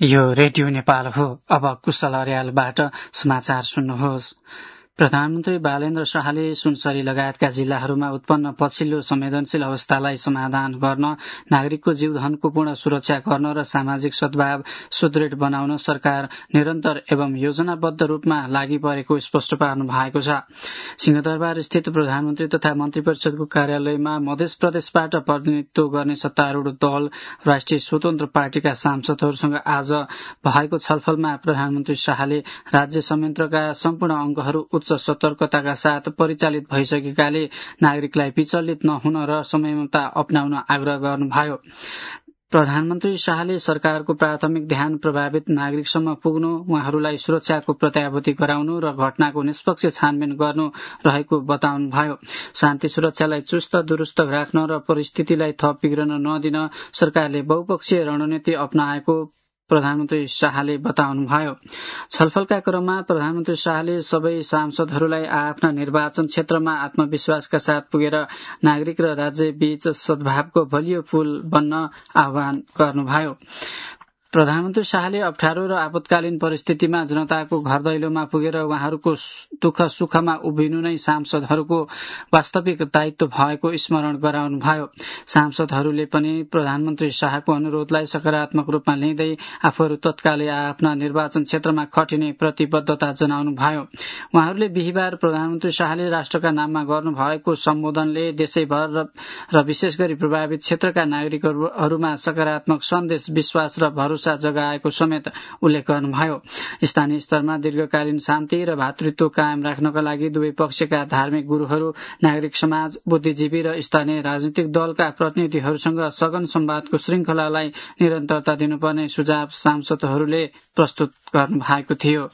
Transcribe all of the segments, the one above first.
यो रेडियो नेपाल हो। अब कुशल अर्यालबाट समाचार सुन्नुहोस्। प्रधानमन्त्री बालेन्द्र शाहले सुनसरी लगायतका जिल्लाहरूमा उत्पन्न पछिल्लो संवेदनशील अवस्थालाई समाधान गर्न, नागरिकको जीवधनको पूर्ण सुरक्षा गर्न र सामाजिक सद्भाव सुदृढ बनाउन सरकार निरन्तर एवं योजनाबद्ध रूपमा लागि परेको स्पष्ट पार्नु भएको छ। सिंहदरबार स्थित प्रधानमन्त्री तथा मन्त्री परिषदको कार्यालयमा मध्य प्रदेशबाट प्रतिनिधित्व गर्ने सत्तारूढ दल राष्ट्रिय स्वतन्त्र पार्टीका सांसदहरूसँग आज भएको छलफलमा प्रधानमन्त्री शाहले राज्य संयन्त्रका सम्पूर्ण अंगहरू उच्च सतर्कताका साथ परिचालित भइसकेकाले नागरिकलाई विचलित नहुन र संयमता अपनाउन आग्रह गर्नुभयो। प्रधानमन्त्री शाहले सरकारको प्राथमिक ध्यान प्रभावित नागरिकसम्म पुग्नु, उहाँहरूलाई सुरक्षाको प्रत्याभूति गराउनु र घटनाको निष्पक्ष छानबिन गर्नु रहेको बताउनुभयो। शान्ति सुरक्षालाई चुस्त दुरुस्त राख्न र परिस्थितिलाई थप बिग्रन नदिन सरकारले बहुपक्षीय रणनीति अपनाएको प्रधानमन्त्री शाहले बताउनुभयो। छलफलका क्रममा प्रधानमन्त्री शाहले सबै सांसदहरूलाई आफ्ना निर्वाचन क्षेत्रमा आत्मविश्वासका साथ पुगेर नागरिक र राज्य बीच सद्भावको बलियो पुल बन्न आह्वान गर्नुभयो। प्रधानमन्त्री शाहले अप्ठ्यारो र आपतकालीन परिस्थितिमा जनताको घर दैलोमा पुगेर उहाँहरूको दुःख सुखमा उभिनु नै सांसदहरूको वास्तविक दायित्व भएको स्मरण गराउनुभयो। सांसदहरूले पनि प्रधानमन्त्री शाहको अनुरोधलाई सकारात्मक रूपमा लिँदै आफूहरू तत्कालै आफ्ना निर्वाचन क्षेत्रमा खटिने प्रतिबद्धता जनाउनुभयो। उहाँहरूले बिहिबार प्रधानमन्त्री शाहले राष्ट्रका नाममा गर्नुभएको सम्बोधनले देशैभर र विशेष गरी प्रभावित क्षेत्रका नागरिकहरूमा सकारात्मक सन्देश, विश्वास र भरोसा जगाएको समेत उल्लेख गर्नुभयो। स्थानीय स्तरमा दीर्घकालीन शान्ति र भातृत्व कायम राख्नका लागि दुवै पक्षका धार्मिक गुरूहरू, नागरिक समाज, बुद्धिजीवी र स्थानीय राजनीतिक दलका प्रतिनिधिहरूसँग सघन संवादको श्रृंखलालाई निरन्तरता दिनुपर्ने सुझाव सांसदहरूले प्रस्तुत गर्नुभएको थियो।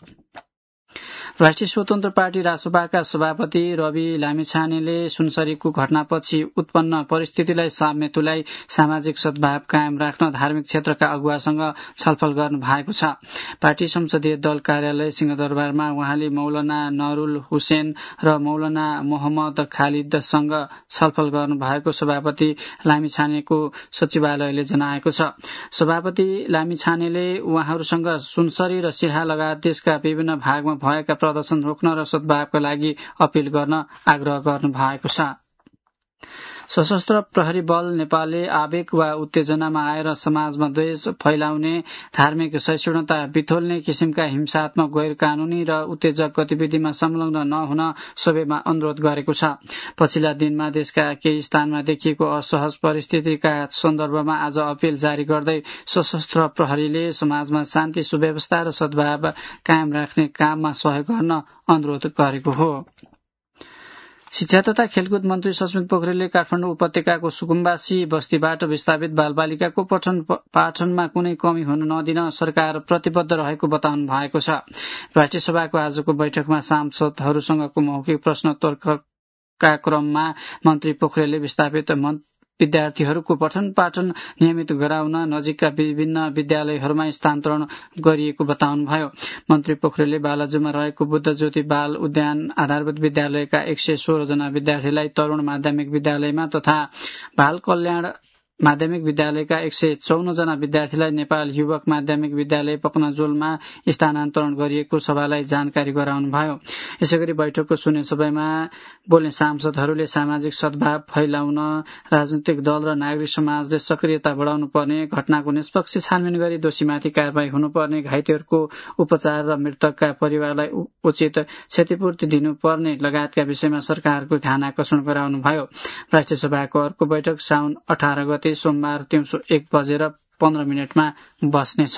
राष्ट्रिय स्वतन्त्र पार्टी रासोपाका सभापति रवि लामिछानेले सुनसरीको घटनापछि उत्पन्न परिस्थितिलाई साम्य तुल्याई सामाजिक सद्भाव कायम राख्न धार्मिक क्षेत्रका अगुवासँग छलफल गर्नु भएको छ। पार्टी संसदीय दल कार्यालय सिंहदरबारमा उहाँले मौलाना नरुल हुसेन र मौलाना मोहम्मद खालिदसँग छलफल गर्नु भएको सभापति लामिछानेको सचिवालयले जनाएको छ। सभापति लामिछानेले उहाँहरूसँग सुनसरी र सिरहा लगायत देशका विभिन्न भागमा भएका प्रदर्शन रोक्न र सद्भावका लागि अपील गर्न आग्रह गर्नु भएको छ। सशस्त्र प्रहरी बल नेपालले आवेग वा उत्तेजनामा आएर समाजमा द्वेष फैलाउने, धार्मिक सहिष्णुता बिथोल्ने किसिमका हिंसात्मक, गैर कानूनी र उत्तेजक गतिविधिमा संलग्न नहुन सबैमा अनुरोध गरेको छ। पछिल्ला दिनमा देशका केही स्थानमा देखिएको असहज परिस्थितिका सन्दर्भमा आज अपील जारी गर्दै सशस्त्र प्रहरीले समाजमा शान्ति, सुव्यवस्था र सद्भाव कायम राख्ने काममा सहयोग गर्न अनुरोध गरेको हो। शिक्षा तथा खेलकुद मन्त्री सस्मित पोखरेलले काठमाडौँ उपत्यकाको सुकुम्बासी बस्तीबाट विस्थापित बालबालिकाको पठन पाठनमा कुनै कमी हुन नदिन सरकार प्रतिबद्ध रहेको बताउनु भएको छ। राष्ट्रिय सभाको आजको बैठकमा सांसदहरूसँगको मौखिक प्रश्नोत्तरका क्रममा मन्त्री पोखरेलले विस्थापित विद्यार्थीहरूको पठन पाठन नियमित गराउन नजिकका विभिन्न विद्यालयहरूमा स्थानान्तरण गरिएको बताउनुभयो। मन्त्री पोखरेलले बालाजुमा रहेको बुद्ध ज्योति बाल उद्यान आधारभूत विद्यालयका 116 जना विद्यार्थीलाई तरूण माध्यमिक विद्यालयमा तथा बाल कल्याण माध्यमिक विद्यालयका 154 जना विद्यार्थीलाई नेपाल युवक माध्यमिक विद्यालय पकनजोलमा स्थानान्तरण गरिएको सभालाई जानकारी गराउनुभयो। यसैगरी बैठकको शून्य सभामा बोल्ने सांसदहरूले सामाजिक सद्भाव फैलाउन राजनीतिक दल र नागरिक समाजले सक्रियता बढाउनु पर्ने, घटनाको निष्पक्ष छानबिन गरी दोषीमाथि कारबाही हुनुपर्ने, घाइतेहरूको उपचार र मृतकका परिवारलाई उचित क्षतिपूर्ति दिनुपर्ने लगायतका विषयमा सरकारको ध्यान आकर्षण गराउनुभयो। राष्ट्रिय सभाको अर्को बैठक साउन 18 गते सोमबार दिउँसो 1:15 बस्नेछ।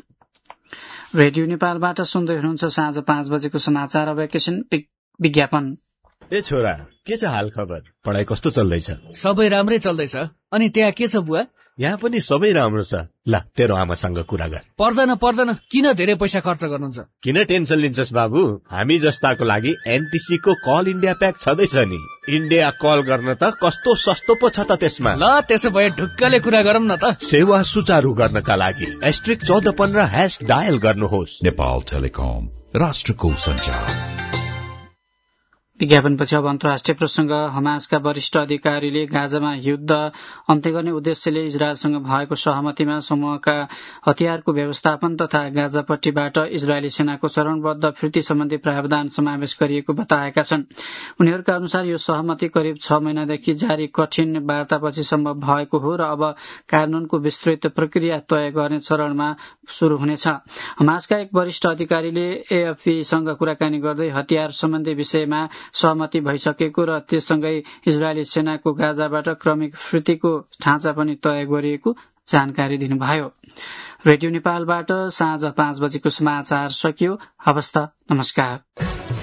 रेडियो नेपालबाट सुन्दै हुनुहुन्छ साँझ 5 बजेको समाचार। अब एकैछिन विज्ञापन। ए छोरा, के छ हाल खबर? पढाइ कस्तो चल्दैछ? सबै राम्रै चल्दैछ। अनि त्यहाँ के छ बुवा? यहाँ पनि सबै राम्रो छ। ल तेरो आमासँग कुरा गर। पर्दैन, किन धेरै पैसा खर्च गर्नुहुन्छ? किन टेन्सन लिन्छस् बाबु? हामी जस्ताको लागि एनटिसी को कल इन्डिया प्याक छँदैछ नि। इन्डिया कल गर्न त कस्तो सस्तो पो छ त त्यसमा। ल त्यसो भए ढुक्कले कुरा गरौँ न त। सेवा सुचारू गर्नका लागि *1415# डायल गर्नुहोस्। नेपाल टेलिकम, राष्ट्रको सञ्चार। विज्ञापनपछि अब अन्तर्राष्ट्रिय प्रसंग। हमासका वरिष्ठ अधिकारीले गाजामा युद्ध अन्त्य गर्ने उद्देश्यले इजरायलसँग भएको सहमतिमा समूहका हतियारको व्यवस्थापन तथा गाजापट्टिबाट इजरायली सेनाको चरणबद्ध फिर्ती सम्बन्धी प्रावधान समावेश गरिएको बताएका छन्। उनीहरूका अनुसार यो सहमति करिब 6 महिनादेखि जारी कठिन वार्तापछि सम्भव भएको हो र अब कानूनको विस्तृत प्रक्रिया तय गर्ने चरणमा शुरू हुनेछ। हमासका एक वरिष्ठ अधिकारीले एएफपीसँग कुराकानी गर्दै हतियार सम्बन्धी विषयमा सहमति भइसकेको र त्यससँगै इजरायली सेनाको गाजाबाट क्रमिक फिर्तीको ढाँचा पनि तय गरिएको जानकारी दिनुभयो। रेडियो नेपालबाट साँझ 5 बजेको समाचार सकियो। हवस् त, नमस्कार।